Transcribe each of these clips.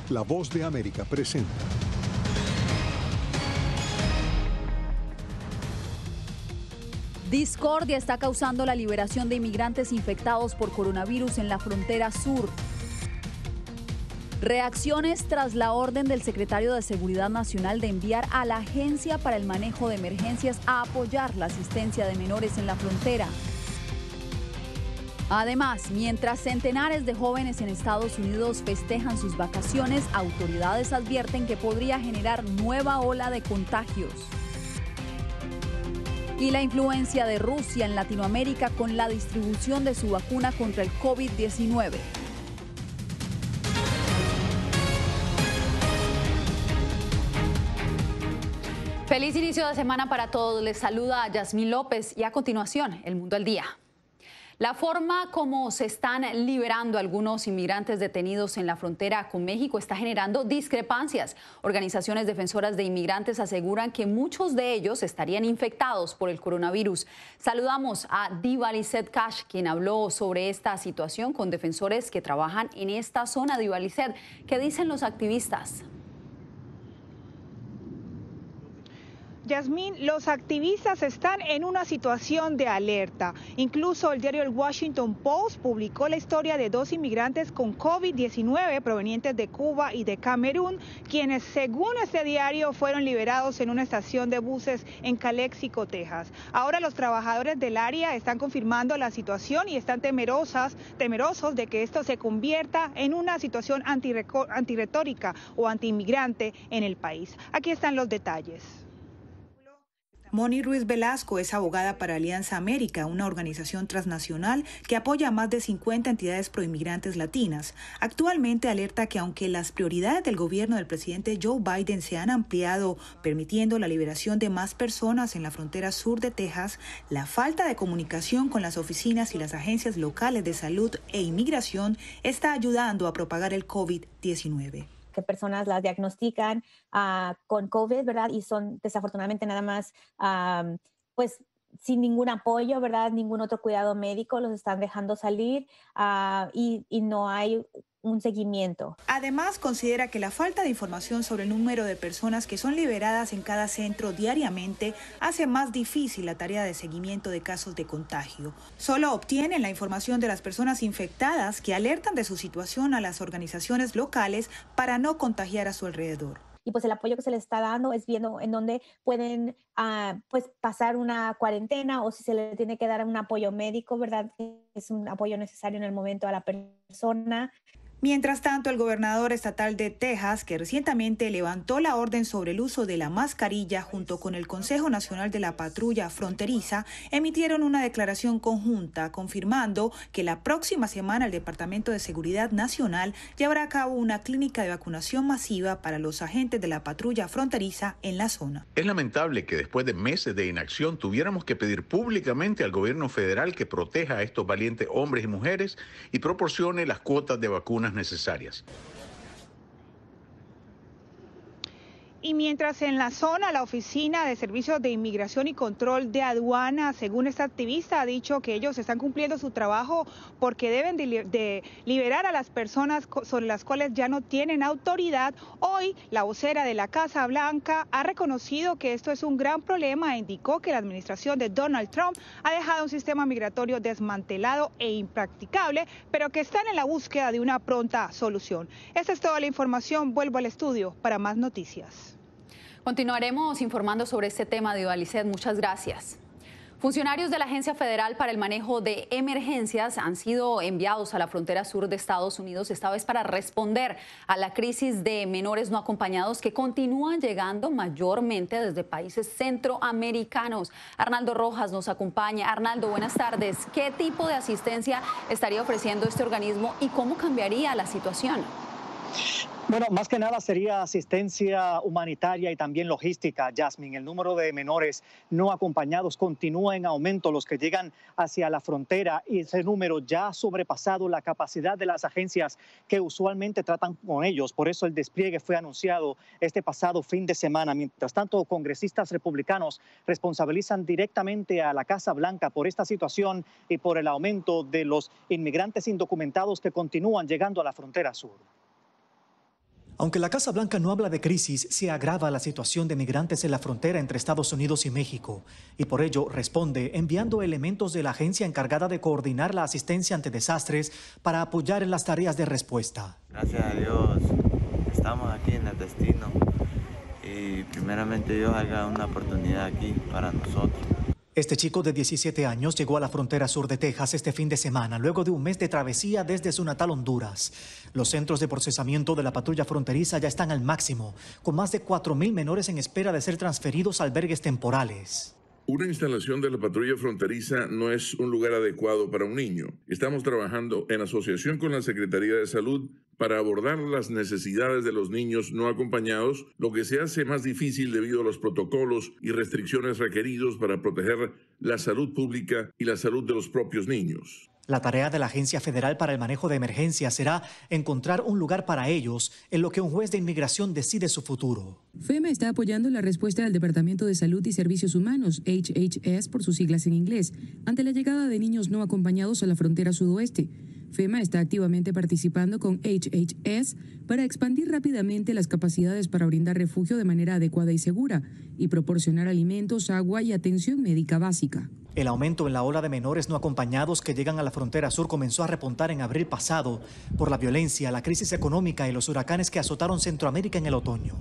La Voz de América presenta. Discordia está causando la liberación de inmigrantes infectados por coronavirus en la frontera sur. Reacciones tras la orden del secretario de Seguridad Nacional de enviar a la Agencia para el Manejo de Emergencias a apoyar la asistencia de menores en la frontera. Además, mientras centenares de jóvenes en Estados Unidos festejan sus vacaciones, autoridades advierten que podría generar nueva ola de contagios. Y la influencia de Rusia en Latinoamérica con la distribución de su vacuna contra el COVID-19. Feliz inicio de semana para todos. Les saluda Yasmín López y a continuación, El Mundo al Día. La forma como se están liberando algunos inmigrantes detenidos en la frontera con México está generando discrepancias. Organizaciones defensoras de inmigrantes aseguran que muchos de ellos estarían infectados por el coronavirus. Saludamos a Diva-Lizeth Cash, quien habló sobre esta situación con defensores que trabajan en esta zona. Diva-Lizeth, ¿qué dicen los activistas? Yasmín, los activistas están en una situación de alerta. Incluso el diario El Washington Post publicó la historia de 2 inmigrantes con COVID-19 provenientes de Cuba y de Camerún, quienes, según este diario, fueron liberados en una estación de buses en Calexico, Texas. Ahora los trabajadores del área están confirmando la situación y están temerosos de que esto se convierta en una situación antirretórica o antiinmigrante en el país. Aquí están los detalles. Moni Ruiz Velasco es abogada para Alianza América, una organización transnacional que apoya a más de 50 entidades proinmigrantes latinas. Actualmente alerta que aunque las prioridades del gobierno del presidente Joe Biden se han ampliado, permitiendo la liberación de más personas en la frontera sur de Texas, la falta de comunicación con las oficinas y las agencias locales de salud e inmigración está ayudando a propagar el COVID-19. Que personas las diagnostican con COVID, ¿verdad? Y son desafortunadamente nada más, pues, sin ningún apoyo, ¿verdad? Ningún otro cuidado médico, los están dejando salir y no hay un seguimiento. Además, considera que la falta de información sobre el número de personas que son liberadas en cada centro diariamente hace más difícil la tarea de seguimiento de casos de contagio. Solo obtienen la información de las personas infectadas que alertan de su situación a las organizaciones locales para no contagiar a su alrededor. Y pues el apoyo que se les está dando es viendo en dónde pueden pues pasar una cuarentena o si se le tiene que dar un apoyo médico, ¿verdad? Es un apoyo necesario en el momento a la persona. Mientras tanto, el gobernador estatal de Texas, que recientemente levantó la orden sobre el uso de la mascarilla junto con el Consejo Nacional de la Patrulla Fronteriza, emitieron una declaración conjunta confirmando que la próxima semana el Departamento de Seguridad Nacional llevará a cabo una clínica de vacunación masiva para los agentes de la patrulla fronteriza en la zona. Es lamentable que después de meses de inacción tuviéramos que pedir públicamente al gobierno federal que proteja a estos valientes hombres y mujeres y proporcione las cuotas de vacunas necesarias. Y mientras en la zona, la Oficina de Servicios de Inmigración y Control de Aduana, según esta activista, ha dicho que ellos están cumpliendo su trabajo porque deben de liberar a las personas sobre las cuales ya no tienen autoridad. Hoy, la vocera de la Casa Blanca ha reconocido que esto es un gran problema e indicó que la administración de Donald Trump ha dejado un sistema migratorio desmantelado e impracticable, pero que están en la búsqueda de una pronta solución. Esta es toda la información. Vuelvo al estudio para más noticias. Continuaremos informando sobre este tema, Diva-Lizeth. Muchas gracias. Funcionarios de la Agencia Federal para el Manejo de Emergencias han sido enviados a la frontera sur de Estados Unidos, esta vez para responder a la crisis de menores no acompañados que continúan llegando mayormente desde países centroamericanos. Arnaldo Rojas nos acompaña. Arnaldo, buenas tardes. ¿Qué tipo de asistencia estaría ofreciendo este organismo y cómo cambiaría la situación? Bueno, más que nada sería asistencia humanitaria y también logística, Yasmín. El número de menores no acompañados continúa en aumento, los que llegan hacia la frontera, y ese número ya ha sobrepasado la capacidad de las agencias que usualmente tratan con ellos. Por eso el despliegue fue anunciado este pasado fin de semana. Mientras tanto, congresistas republicanos responsabilizan directamente a la Casa Blanca por esta situación y por el aumento de los inmigrantes indocumentados que continúan llegando a la frontera sur. Aunque la Casa Blanca no habla de crisis, se agrava la situación de migrantes en la frontera entre Estados Unidos y México. Y por ello responde enviando elementos de la agencia encargada de coordinar la asistencia ante desastres para apoyar en las tareas de respuesta. Gracias a Dios estamos aquí en el destino y primeramente Dios haga una oportunidad aquí para nosotros. Este chico de 17 años llegó a la frontera sur de Texas este fin de semana, luego de un mes de travesía desde su natal Honduras. Los centros de procesamiento de la patrulla fronteriza ya están al máximo, con más de 4,000 menores en espera de ser transferidos a albergues temporales. Una instalación de la patrulla fronteriza no es un lugar adecuado para un niño. Estamos trabajando en asociación con la Secretaría de Salud para abordar las necesidades de los niños no acompañados, lo que se hace más difícil debido a los protocolos y restricciones requeridos para proteger la salud pública y la salud de los propios niños. La tarea de la Agencia Federal para el Manejo de Emergencias será encontrar un lugar para ellos en lo que un juez de inmigración decide su futuro. FEMA está apoyando la respuesta del Departamento de Salud y Servicios Humanos, HHS por sus siglas en inglés, ante la llegada de niños no acompañados a la frontera sudoeste. FEMA está activamente participando con HHS para expandir rápidamente las capacidades para brindar refugio de manera adecuada y segura y proporcionar alimentos, agua y atención médica básica. El aumento en la ola de menores no acompañados que llegan a la frontera sur comenzó a repuntar en abril pasado por la violencia, la crisis económica y los huracanes que azotaron Centroamérica en el otoño.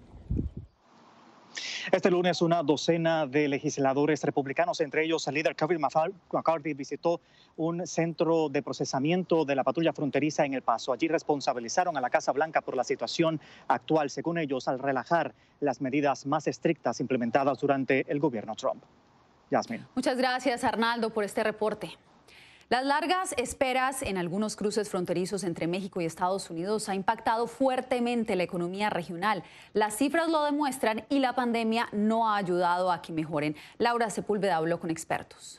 Este lunes, una docena de legisladores republicanos, entre ellos el líder Kevin McCarthy, visitó un centro de procesamiento de la patrulla fronteriza en El Paso. Allí responsabilizaron a la Casa Blanca por la situación actual, según ellos, al relajar las medidas más estrictas implementadas durante el gobierno Trump. Yasmin. Muchas gracias, Arnaldo, por este reporte. Las largas esperas en algunos cruces fronterizos entre México y Estados Unidos ha impactado fuertemente la economía regional. Las cifras lo demuestran y la pandemia no ha ayudado a que mejoren. Laura Sepúlveda habló con expertos.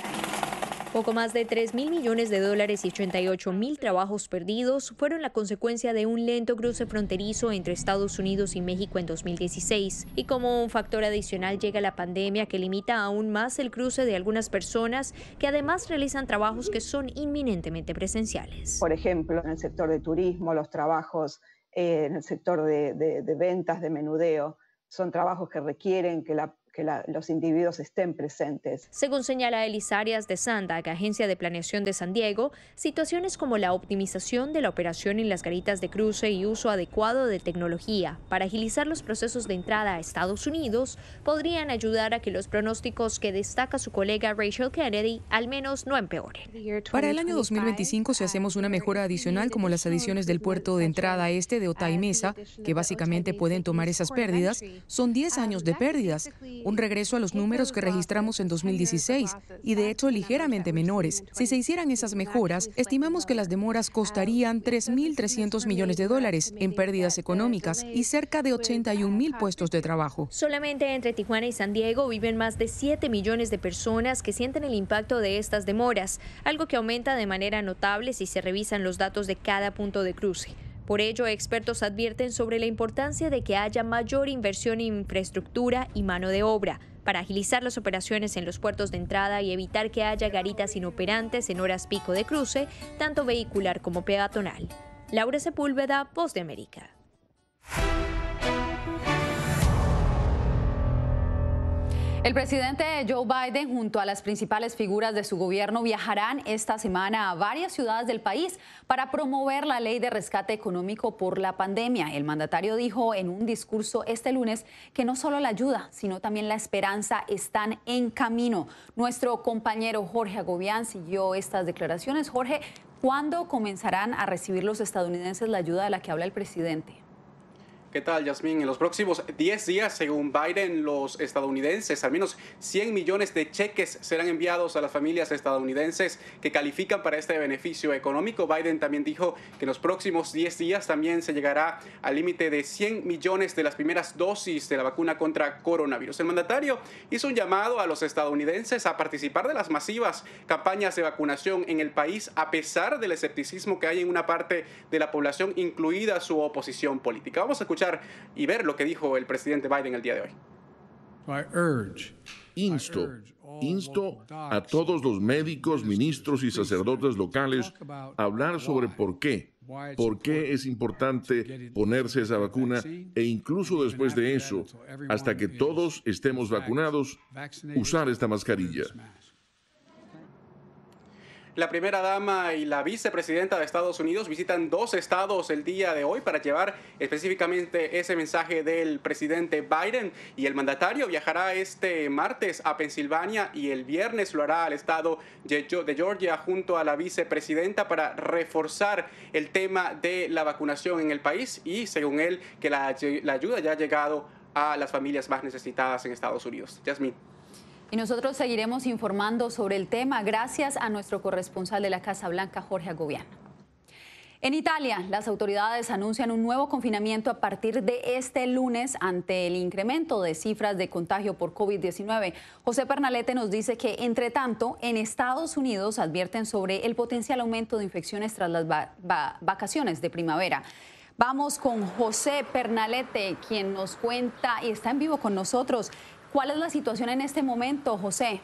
Poco más de $3,000 millones y 88,000 trabajos perdidos fueron la consecuencia de un lento cruce fronterizo entre Estados Unidos y México en 2016. Y como un factor adicional llega la pandemia que limita aún más el cruce de algunas personas que además realizan trabajos que son inminentemente presenciales. Por ejemplo, en el sector de turismo, los trabajos en el sector de ventas, de menudeo, son trabajos que requieren que los individuos estén presentes. Según señala Elisa Arias de Sandac, Agencia de Planeación de San Diego, situaciones como la optimización de la operación en las garitas de cruce y uso adecuado de tecnología para agilizar los procesos de entrada a Estados Unidos podrían ayudar a que los pronósticos que destaca su colega Rachel Kennedy al menos no empeoren. Para el año 2025, si hacemos una mejora adicional como las adiciones del puerto de entrada este de Otay Mesa, que básicamente pueden tomar esas pérdidas, son 10 años de pérdidas. Un regreso a los números que registramos en 2016 y de hecho ligeramente menores. Si se hicieran esas mejoras, estimamos que las demoras costarían $3,300 millones en pérdidas económicas y cerca de 81,000 puestos de trabajo. Solamente entre Tijuana y San Diego viven más de 7 millones de personas que sienten el impacto de estas demoras, algo que aumenta de manera notable si se revisan los datos de cada punto de cruce. Por ello, expertos advierten sobre la importancia de que haya mayor inversión en infraestructura y mano de obra para agilizar las operaciones en los puertos de entrada y evitar que haya garitas inoperantes en horas pico de cruce, tanto vehicular como peatonal. Laura Sepúlveda, Voz de América. El presidente Joe Biden junto a las principales figuras de su gobierno viajarán esta semana a varias ciudades del país para promover la ley de rescate económico por la pandemia. El mandatario dijo en un discurso este lunes que no solo la ayuda, sino también la esperanza están en camino. Nuestro compañero Jorge Agobián siguió estas declaraciones. Jorge, ¿cuándo comenzarán a recibir los estadounidenses la ayuda de la que habla el presidente? ¿Qué tal, Yasmín? En los próximos 10 días, según Biden, los estadounidenses, al menos 100 millones de cheques serán enviados a las familias estadounidenses que califican para este beneficio económico. Biden también dijo que en los próximos 10 días también se llegará al límite de 100 millones de las primeras dosis de la vacuna contra coronavirus. El mandatario hizo un llamado a los estadounidenses a participar de las masivas campañas de vacunación en el país, a pesar del escepticismo que hay en una parte de la población, incluida su oposición política. Vamos a escuchar y ver lo que dijo el presidente Biden el día de hoy. Insto a todos los médicos, ministros y sacerdotes locales a hablar sobre por qué ¿Por qué es importante ponerse esa vacuna e incluso después de eso, hasta que todos estemos vacunados, usar esta mascarilla? La primera dama y la vicepresidenta de Estados Unidos visitan 2 estados el día de hoy para llevar específicamente ese mensaje del presidente Biden, y el mandatario viajará este martes a Pensilvania y el viernes lo hará al estado de Georgia junto a la vicepresidenta para reforzar el tema de la vacunación en el país, y según él que la ayuda ya ha llegado a las familias más necesitadas en Estados Unidos. Yasmín. Y nosotros seguiremos informando sobre el tema gracias a nuestro corresponsal de la Casa Blanca, Jorge Agobián. En Italia, las autoridades anuncian un nuevo confinamiento a partir de este lunes ante el incremento de cifras de contagio por COVID-19. José Pernalete nos dice que, entre tanto, en Estados Unidos advierten sobre el potencial aumento de infecciones tras las vacaciones de primavera. Vamos con José Pernalete, quien nos cuenta y está en vivo con nosotros. ¿Cuál es la situación en este momento, José?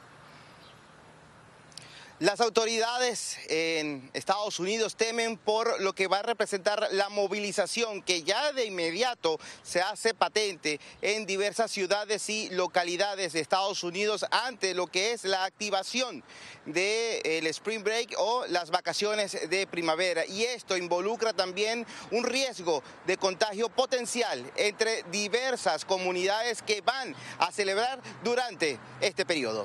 Las autoridades en Estados Unidos temen por lo que va a representar la movilización que ya de inmediato se hace patente en diversas ciudades y localidades de Estados Unidos ante lo que es la activación del Spring Break o las vacaciones de primavera. Y esto involucra también un riesgo de contagio potencial entre diversas comunidades que van a celebrar durante este periodo.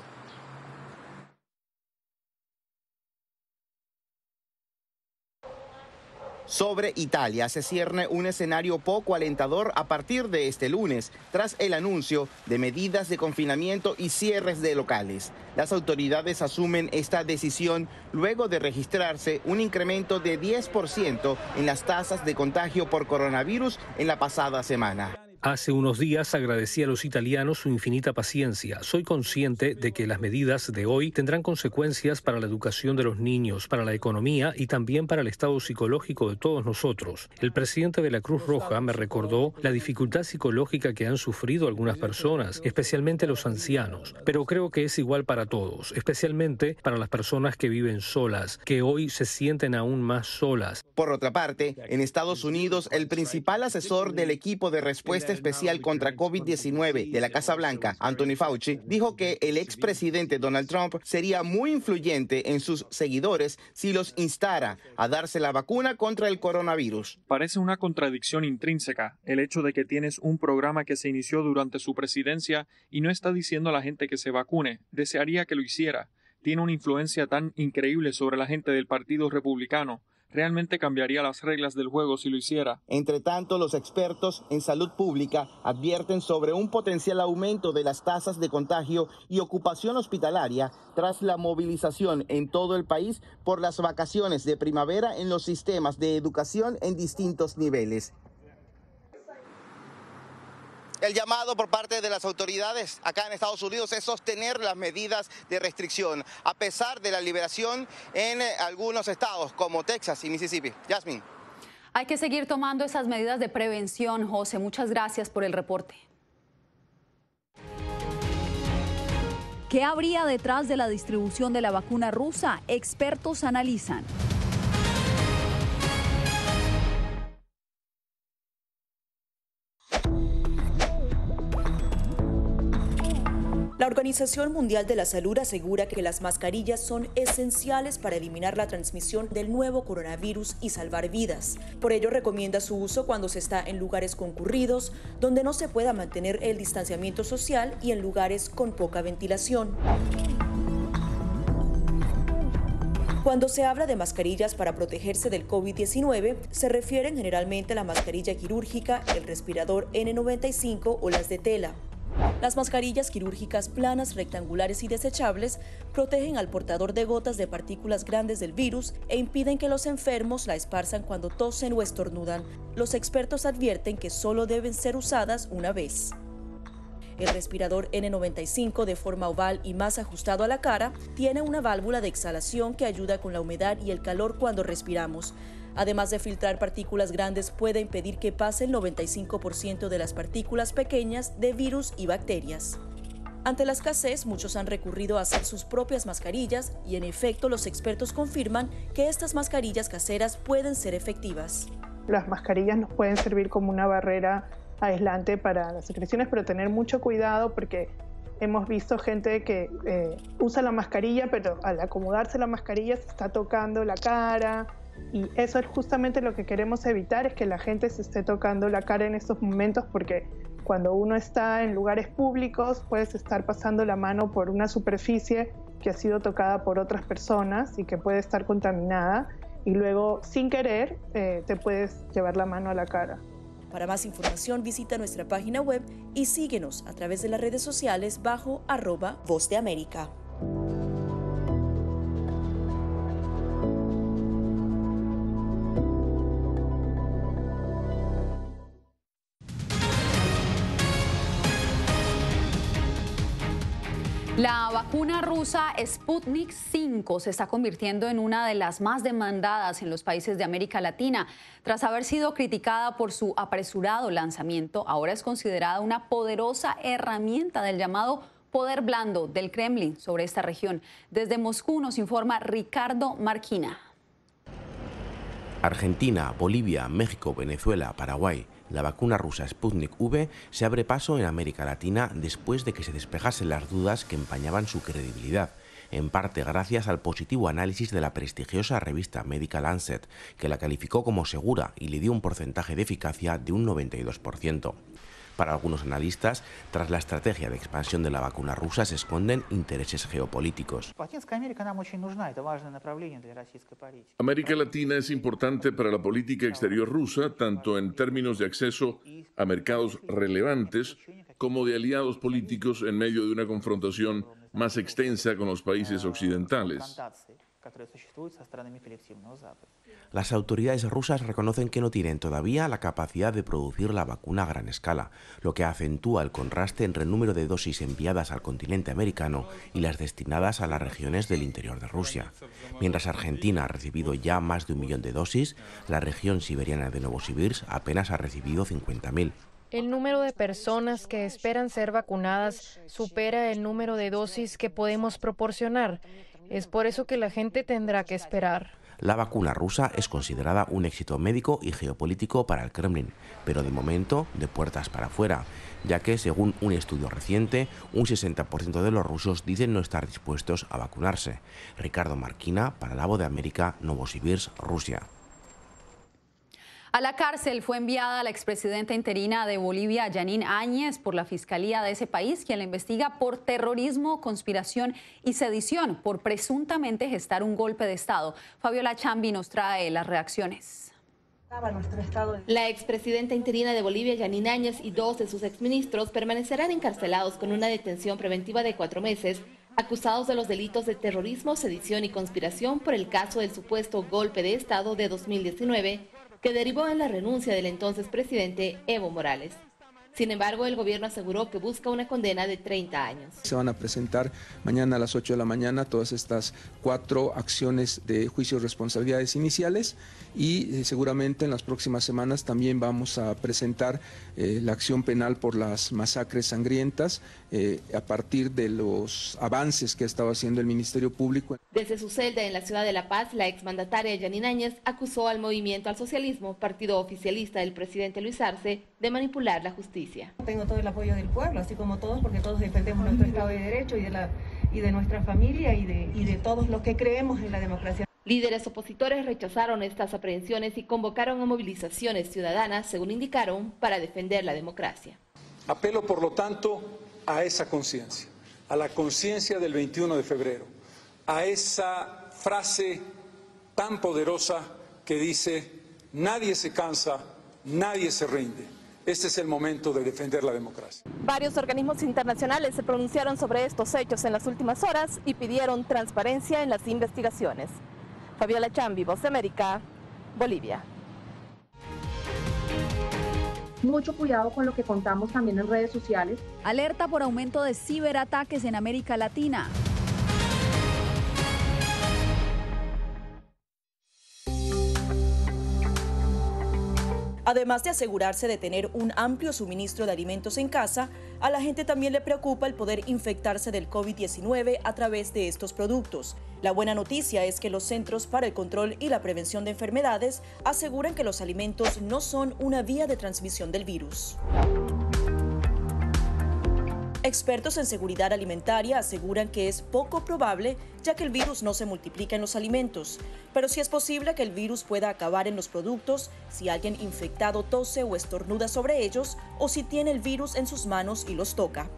Sobre Italia se cierne un escenario poco alentador a partir de este lunes, tras el anuncio de medidas de confinamiento y cierres de locales. Las autoridades asumen esta decisión luego de registrarse un incremento de 10% en las tasas de contagio por coronavirus en la pasada semana. Hace unos días agradecí a los italianos su infinita paciencia. Soy consciente de que las medidas de hoy tendrán consecuencias para la educación de los niños, para la economía y también para el estado psicológico de todos nosotros. El presidente de la Cruz Roja me recordó la dificultad psicológica que han sufrido algunas personas, especialmente los ancianos. Pero creo que es igual para todos, especialmente para las personas que viven solas, que hoy se sienten aún más solas. Por otra parte, en Estados Unidos, el principal asesor del equipo de respuesta especial contra COVID-19 de la Casa Blanca, Anthony Fauci, dijo que el expresidente Donald Trump sería muy influyente en sus seguidores si los instara a darse la vacuna contra el coronavirus. Parece una contradicción intrínseca el hecho de que tienes un programa que se inició durante su presidencia y no está diciendo a la gente que se vacune. Desearía que lo hiciera. Tiene una influencia tan increíble sobre la gente del Partido Republicano. Realmente cambiaría las reglas del juego si lo hiciera. Entre tanto, los expertos en salud pública advierten sobre un potencial aumento de las tasas de contagio y ocupación hospitalaria tras la movilización en todo el país por las vacaciones de primavera en los sistemas de educación en distintos niveles. El llamado por parte de las autoridades acá en Estados Unidos es sostener las medidas de restricción, a pesar de la liberación en algunos estados como Texas y Mississippi. Yasmín. Hay que seguir tomando esas medidas de prevención, José. Muchas gracias por el reporte. ¿Qué habría detrás de la distribución de la vacuna rusa? Expertos analizan. La Organización Mundial de la Salud asegura que las mascarillas son esenciales para eliminar la transmisión del nuevo coronavirus y salvar vidas. Por ello, recomienda su uso cuando se está en lugares concurridos, donde no se pueda mantener el distanciamiento social y en lugares con poca ventilación. Cuando se habla de mascarillas para protegerse del COVID-19, se refieren generalmente a la mascarilla quirúrgica, el respirador N95 o las de tela. Las mascarillas quirúrgicas planas, rectangulares y desechables protegen al portador de gotas de partículas grandes del virus e impiden que los enfermos la esparzan cuando tosen o estornudan. Los expertos advierten que solo deben ser usadas una vez. El respirador N95, de forma oval y más ajustado a la cara, tiene una válvula de exhalación que ayuda con la humedad y el calor cuando respiramos. Además de filtrar partículas grandes, puede impedir que pase el 95% de las partículas pequeñas de virus y bacterias. Ante la escasez, muchos han recurrido a hacer sus propias mascarillas y en efecto los expertos confirman que estas mascarillas caseras pueden ser efectivas. Las mascarillas nos pueden servir como una barrera aislante para las secreciones, pero tener mucho cuidado porque hemos visto gente que usa la mascarilla, pero al acomodarse la mascarilla se está tocando la cara, y eso es justamente lo que queremos evitar, es que la gente se esté tocando la cara en estos momentos, porque cuando uno está en lugares públicos puedes estar pasando la mano por una superficie que ha sido tocada por otras personas y que puede estar contaminada, y luego sin querer te puedes llevar la mano a la cara. Para más información visita nuestra página web y síguenos a través de las redes sociales bajo @Voz de América. La vacuna rusa Sputnik V se está convirtiendo en una de las más demandadas en los países de América Latina. Tras haber sido criticada por su apresurado lanzamiento, ahora es considerada una poderosa herramienta del llamado poder blando del Kremlin sobre esta región. Desde Moscú nos informa Ricardo Marquina. Argentina, Bolivia, México, Venezuela, Paraguay. La vacuna rusa Sputnik V se abre paso en América Latina después de que se despejasen las dudas que empañaban su credibilidad, en parte gracias al positivo análisis de la prestigiosa revista médica Lancet, que la calificó como segura y le dio un porcentaje de eficacia de un 92%. Para algunos analistas, tras la estrategia de expansión de la vacuna rusa se esconden intereses geopolíticos. América Latina es importante para la política exterior rusa, tanto en términos de acceso a mercados relevantes como de aliados políticos en medio de una confrontación más extensa con los países occidentales. Las autoridades rusas reconocen que no tienen todavía la capacidad de producir la vacuna a gran escala, lo que acentúa el contraste entre el número de dosis enviadas al continente americano y las destinadas a las regiones del interior de Rusia. Mientras Argentina ha recibido ya más de 1 millón de dosis, la región siberiana de Novosibirsk apenas ha recibido 50.000. El número de personas que esperan ser vacunadas supera el número de dosis que podemos proporcionar. Es por eso que la gente tendrá que esperar. La vacuna rusa es considerada un éxito médico y geopolítico para el Kremlin, pero de momento de puertas para afuera, ya que según un estudio reciente, un 60% de los rusos dicen no estar dispuestos a vacunarse. Ricardo Marquina, para La Voz de América, Novosibirsk, Rusia. A la cárcel fue enviada la expresidenta interina de Bolivia, Yanine Áñez, por la Fiscalía de ese país, quien la investiga por terrorismo, conspiración y sedición por presuntamente gestar un golpe de Estado. Fabiola Chambi nos trae las reacciones. La expresidenta interina de Bolivia, Yanine Áñez, y 2 de sus exministros permanecerán encarcelados con una detención preventiva de 4 meses, acusados de los delitos de terrorismo, sedición y conspiración por el caso del supuesto golpe de Estado de 2019, que derivó en la renuncia del entonces presidente Evo Morales. Sin embargo, el gobierno aseguró que busca una condena de 30 años. Se van a presentar mañana a las 8 de la mañana todas estas 4 acciones de juicio de responsabilidades iniciales y seguramente en las próximas semanas también vamos a presentar la acción penal por las masacres sangrientas a partir de los avances que ha estado haciendo el Ministerio Público. Desde su celda en la ciudad de La Paz, la exmandataria Yanine Áñez acusó al Movimiento al Socialismo, partido oficialista del presidente Luis Arce, de manipular la justicia. Tengo todo el apoyo del pueblo, así como todos, porque todos defendemos nuestro Estado de Derecho y de nuestra familia y de todos los que creemos en la democracia. Líderes opositores rechazaron estas aprehensiones y convocaron a movilizaciones ciudadanas, según indicaron, para defender la democracia. Apelo, por lo tanto, a esa conciencia, a la conciencia del 21 de febrero, a esa frase tan poderosa que dice: nadie se cansa, nadie se rinde. Este es el momento de defender la democracia. Varios organismos internacionales se pronunciaron sobre estos hechos en las últimas horas y pidieron transparencia en las investigaciones. Fabiola Chambi, Voz de América, Bolivia. Mucho cuidado con lo que contamos también en redes sociales. Alerta por aumento de ciberataques en América Latina. Además de asegurarse de tener un amplio suministro de alimentos en casa, a la gente también le preocupa el poder infectarse del COVID-19 a través de estos productos. La buena noticia es que los Centros para el Control y la Prevención de Enfermedades aseguran que los alimentos no son una vía de transmisión del virus. Expertos en seguridad alimentaria aseguran que es poco probable, ya que el virus no se multiplica en los alimentos, pero sí es posible que el virus pueda acabar en los productos si alguien infectado tose o estornuda sobre ellos o si tiene el virus en sus manos y los toca.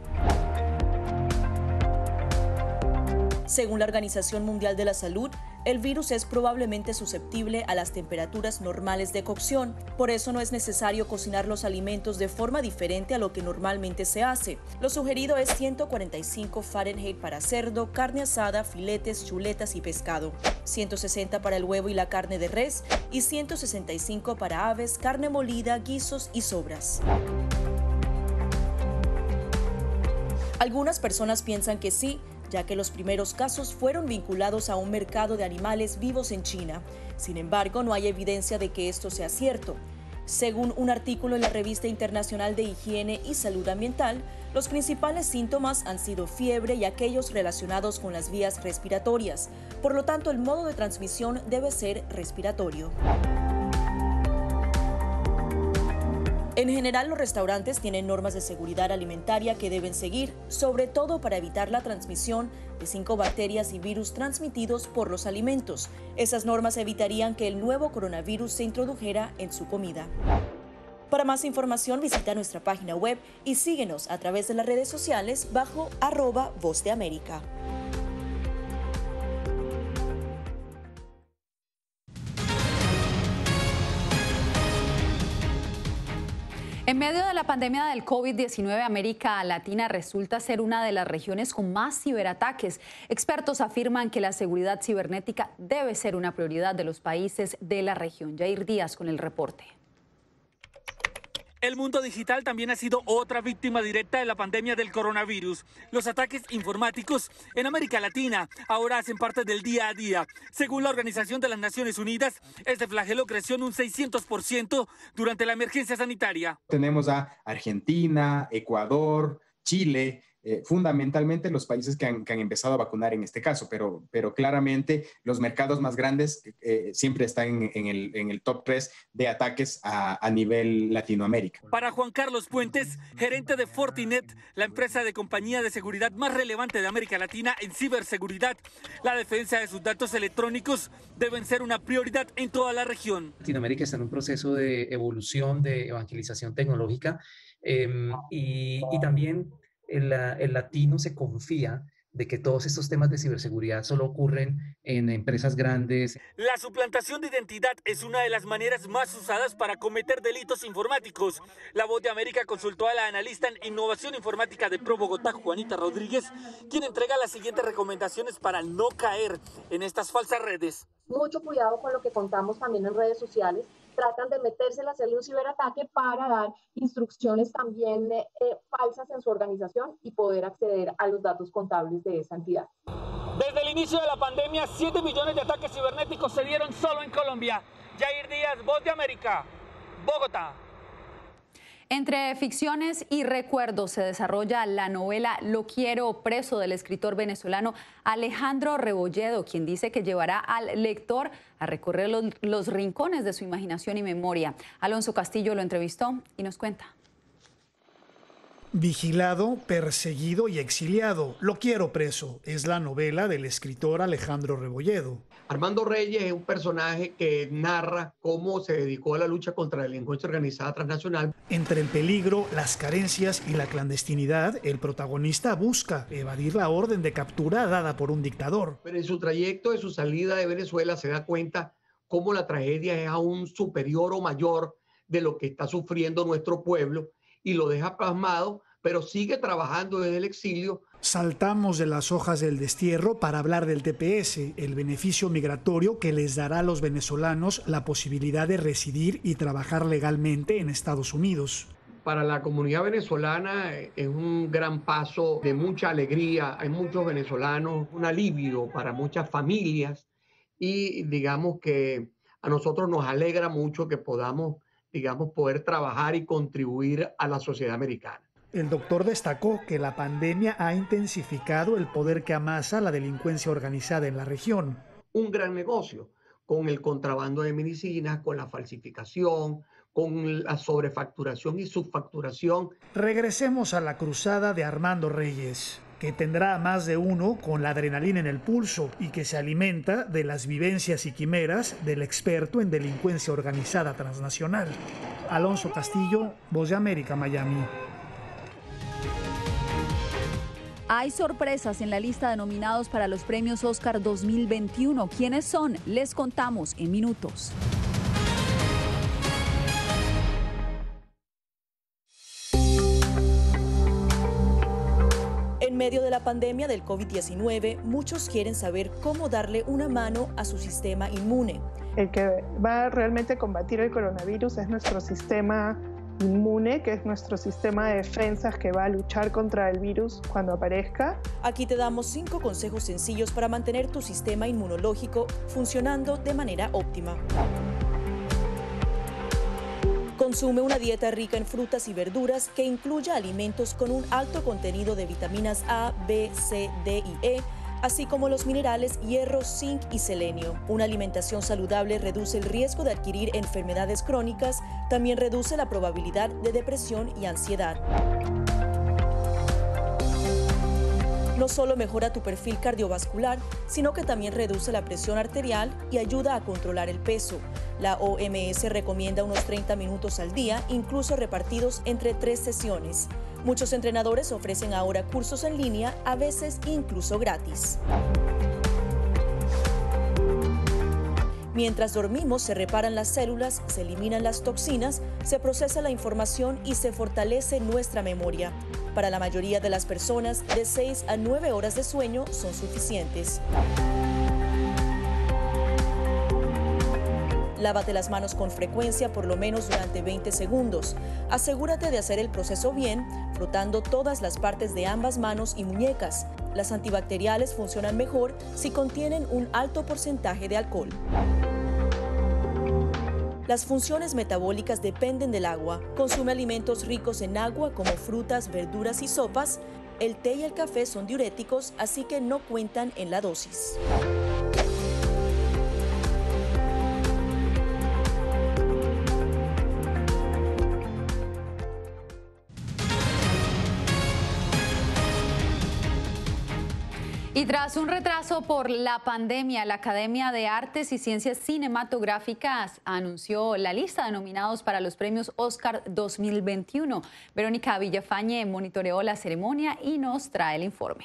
Según la Organización Mundial de la Salud, el virus es probablemente susceptible a las temperaturas normales de cocción. Por eso no es necesario cocinar los alimentos de forma diferente a lo que normalmente se hace. Lo sugerido es 145 Fahrenheit para cerdo, carne asada, filetes, chuletas y pescado, 160 para el huevo y la carne de res y 165 para aves, carne molida, guisos y sobras. Algunas personas piensan que sí, ya que los primeros casos fueron vinculados a un mercado de animales vivos en China. Sin embargo, no hay evidencia de que esto sea cierto. Según un artículo en la Revista Internacional de Higiene y Salud Ambiental, los principales síntomas han sido fiebre y aquellos relacionados con las vías respiratorias. Por lo tanto, el modo de transmisión debe ser respiratorio. En general, los restaurantes tienen normas de seguridad alimentaria que deben seguir, sobre todo para evitar la transmisión de 5 bacterias y virus transmitidos por los alimentos. Esas normas evitarían que el nuevo coronavirus se introdujera en su comida. Para más información, visita nuestra página web y síguenos a través de las redes sociales bajo @Voz de América. En medio de la pandemia del COVID-19, América Latina resulta ser una de las regiones con más ciberataques. Expertos afirman que la seguridad cibernética debe ser una prioridad de los países de la región. Jair Díaz con el reporte. El mundo digital también ha sido otra víctima directa de la pandemia del coronavirus. Los ataques informáticos en América Latina ahora hacen parte del día a día. Según la Organización de las Naciones Unidas, este flagelo creció en un 600% durante la emergencia sanitaria. Tenemos a Argentina, Ecuador, Chile, fundamentalmente los países que han empezado a vacunar en este caso, pero claramente los mercados más grandes siempre están en el top 3 de ataques a nivel Latinoamérica. Para Juan Carlos Puentes, gerente de Fortinet, la empresa de compañía de seguridad más relevante de América Latina en ciberseguridad, la defensa de sus datos electrónicos deben ser una prioridad en toda la región. Latinoamérica está en un proceso de evolución, de evangelización tecnológica y también el latino se confía de que todos estos temas de ciberseguridad solo ocurren en empresas grandes. La suplantación de identidad es una de las maneras más usadas para cometer delitos informáticos. La Voz de América consultó a la analista en innovación informática de Pro Bogotá, Juanita Rodríguez, quien entrega las siguientes recomendaciones para no caer en estas falsas redes. Mucho cuidado con lo que contamos también en redes sociales. Tratan de metérsela a hacerle un ciberataque para dar instrucciones también falsas en su organización y poder acceder a los datos contables de esa entidad. Desde el inicio de la pandemia, 7 millones de ataques cibernéticos se dieron solo en Colombia. Jair Díaz, Voz de América, Bogotá. Entre ficciones y recuerdos se desarrolla la novela Lo quiero preso del escritor venezolano Alejandro Rebolledo, quien dice que llevará al lector a recorrer los rincones de su imaginación y memoria. Alonso Castillo lo entrevistó y nos cuenta. Vigilado, perseguido y exiliado. Lo quiero preso es la novela del escritor Alejandro Rebolledo. Armando Reyes es un personaje que narra cómo se dedicó a la lucha contra la delincuencia organizada transnacional. Entre el peligro, las carencias y la clandestinidad, el protagonista busca evadir la orden de captura dada por un dictador. Pero en su trayecto de su salida de Venezuela se da cuenta cómo la tragedia es aún superior o mayor de lo que está sufriendo nuestro pueblo y lo deja plasmado, pero sigue trabajando desde el exilio. Saltamos de las hojas del destierro para hablar del TPS, el beneficio migratorio que les dará a los venezolanos la posibilidad de residir y trabajar legalmente en Estados Unidos. Para la comunidad venezolana es un gran paso de mucha alegría. Hay muchos venezolanos, un alivio para muchas familias y digamos que a nosotros nos alegra mucho que podamos digamos, poder trabajar y contribuir a la sociedad americana. El doctor destacó que la pandemia ha intensificado el poder que amasa la delincuencia organizada en la región. Un gran negocio con el contrabando de medicinas, con la falsificación, con la sobrefacturación y subfacturación. Regresemos a la cruzada de Armando Reyes, que tendrá a más de uno con la adrenalina en el pulso y que se alimenta de las vivencias y quimeras del experto en delincuencia organizada transnacional. Alonso Castillo, Voz de América, Miami. Hay sorpresas en la lista de nominados para los premios Oscar 2021. ¿Quiénes son? Les contamos en minutos. En medio de la pandemia del COVID-19, muchos quieren saber cómo darle una mano a su sistema inmune. El que va realmente a combatir el coronavirus es nuestro sistema inmune, que es nuestro sistema de defensas que va a luchar contra el virus cuando aparezca. Aquí te damos 5 consejos sencillos para mantener tu sistema inmunológico funcionando de manera óptima. Consume una dieta rica en frutas y verduras que incluya alimentos con un alto contenido de vitaminas A, B, C, D y E, así como los minerales hierro, zinc y selenio. Una alimentación saludable reduce el riesgo de adquirir enfermedades crónicas, también reduce la probabilidad de depresión y ansiedad. No solo mejora tu perfil cardiovascular, sino que también reduce la presión arterial y ayuda a controlar el peso. La OMS recomienda unos 30 minutos al día, incluso repartidos entre 3 sesiones. Muchos entrenadores ofrecen ahora cursos en línea, a veces incluso gratis. Mientras dormimos, se reparan las células, se eliminan las toxinas, se procesa la información y se fortalece nuestra memoria. Para la mayoría de las personas, de 6 a 9 horas de sueño son suficientes. Lávate las manos con frecuencia, por lo menos durante 20 segundos. Asegúrate de hacer el proceso bien, frotando todas las partes de ambas manos y muñecas. Las antibacteriales funcionan mejor si contienen un alto porcentaje de alcohol. Las funciones metabólicas dependen del agua. Consume alimentos ricos en agua como frutas, verduras y sopas. El té y el café son diuréticos, así que no cuentan en la dosis. Y tras un retraso por la pandemia, la Academia de Artes y Ciencias Cinematográficas anunció la lista de nominados para los premios Oscar 2021. Verónica Villafañe monitoreó la ceremonia y nos trae el informe.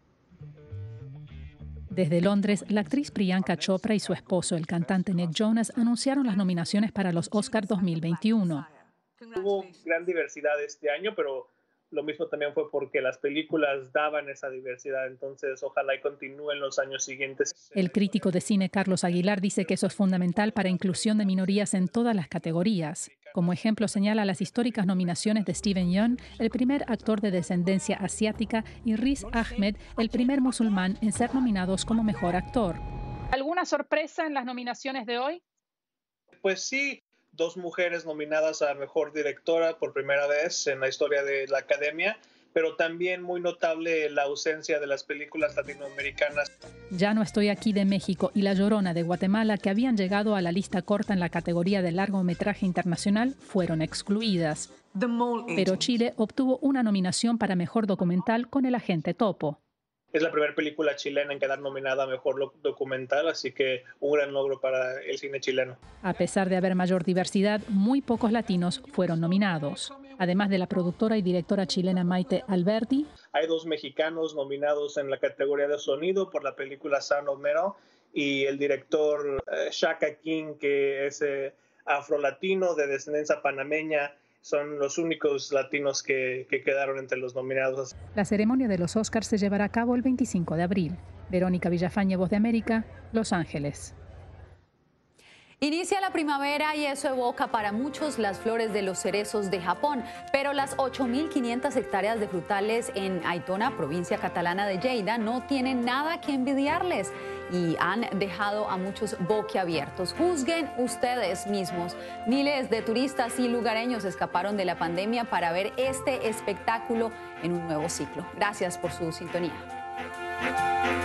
Desde Londres, la actriz Priyanka Chopra y su esposo, el cantante Nick Jonas, anunciaron las nominaciones para los Oscar 2021. Hubo gran diversidad este año, pero lo mismo también fue porque las películas daban esa diversidad, entonces ojalá y continúen los años siguientes. El crítico de cine Carlos Aguilar dice que eso es fundamental para inclusión de minorías en todas las categorías. Como ejemplo señala las históricas nominaciones de Steven Yeun, el primer actor de descendencia asiática, y Riz Ahmed, el primer musulmán en ser nominados como mejor actor. ¿Alguna sorpresa en las nominaciones de hoy? Pues sí. 2 mujeres nominadas a Mejor Directora por primera vez en la historia de la Academia, pero también muy notable la ausencia de las películas latinoamericanas. Ya no estoy aquí de México y La Llorona de Guatemala, que habían llegado a la lista corta en la categoría de largometraje internacional, fueron excluidas. Pero Chile obtuvo una nominación para Mejor Documental con El Agente Topo. Es la primera película chilena en quedar nominada a Mejor Documental, así que un gran logro para el cine chileno. A pesar de haber mayor diversidad, muy pocos latinos fueron nominados. Además de la productora y directora chilena Maite Alberdi, hay 2 mexicanos nominados en la categoría de sonido por la película Sound of Metal, y el director Shaka King, que es afrolatino de descendencia panameña. Son los únicos latinos que quedaron entre los nominados. La ceremonia de los Oscars se llevará a cabo el 25 de abril. Verónica Villafañe, Voz de América, Los Ángeles. Inicia la primavera y eso evoca para muchos las flores de los cerezos de Japón, pero las 8.500 hectáreas de frutales en Aitona, provincia catalana de Lleida, no tienen nada que envidiarles. y han dejado a muchos boquiabiertos. Juzguen ustedes mismos. Miles de turistas y lugareños escaparon de la pandemia para ver este espectáculo en un nuevo ciclo. Gracias por su sintonía.